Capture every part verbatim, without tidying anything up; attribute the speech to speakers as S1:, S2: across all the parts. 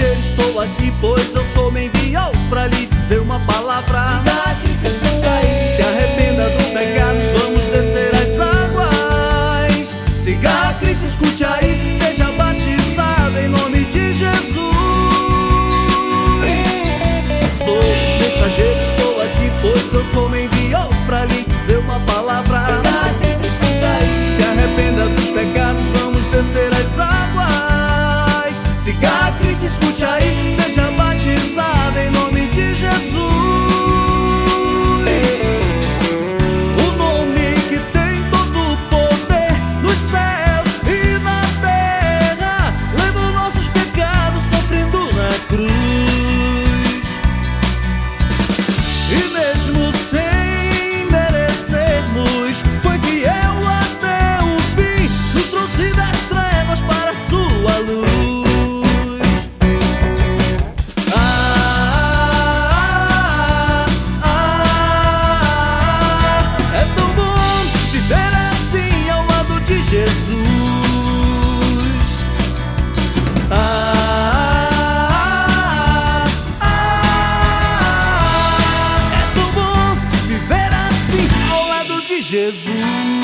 S1: mensageiro, estou aqui, pois eu sou me enviou pra lhe dizer uma palavra. Se arrependa dos pecados, vamos descer as águas. Siga a Cristo, escute aí, seja batizado em nome de Jesus. Sou mensageiro, estou aqui, pois eu sou me enviou pra lhe dizer uma palavra. Se arrependa dos pecados, vamos descer as águas. Siga a Cristo, escute aí, seja batizado em nome de Jesus. O nome que tem todo o poder nos céus e na terra, leva os nossos pecados sofrendo na cruz. E mesmo sem merecermos, foi fiel até o fim, nos trouxe das trevas para a sua luz. Jesus, ah, ah, é tão bom viver assim ao lado de Jesus.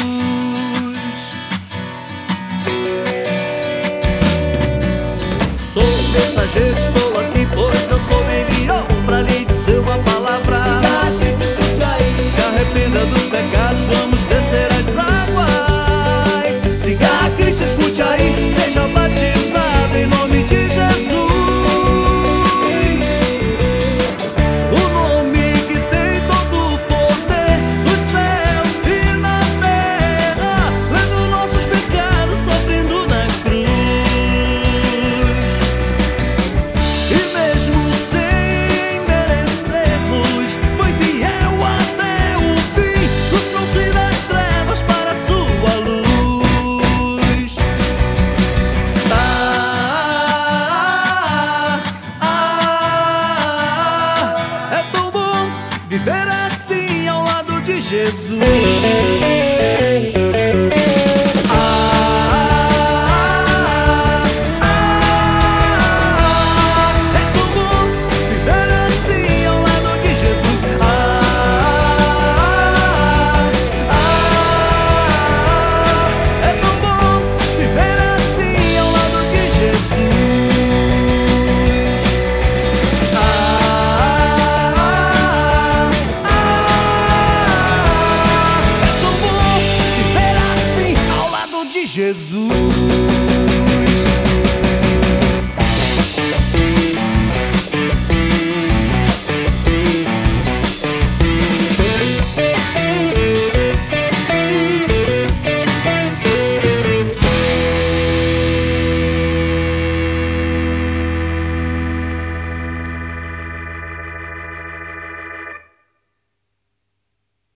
S1: Sou mensageiro, estou aqui, pois eu sou me enviou pra lhe dizer uma palavra. Se arrependa dos pecados, vamos descer as águas. Siga a Cristo, escute aí, seja batizado em nome de Jesus. O nome que tem todo o poder nos céus e na terra, leva os nossos pecados sofrendo na cruz. E mesmo sem merecermos, foi fiel até o fim, nos trouxe das trevas para a sua luz. Viver assim ao lado de Jesus. Ah, ah, é tão bom viver assim ao lado de Jesus. Ah, ah, é tão bom viver assim ao lado de Jesus. Jesus.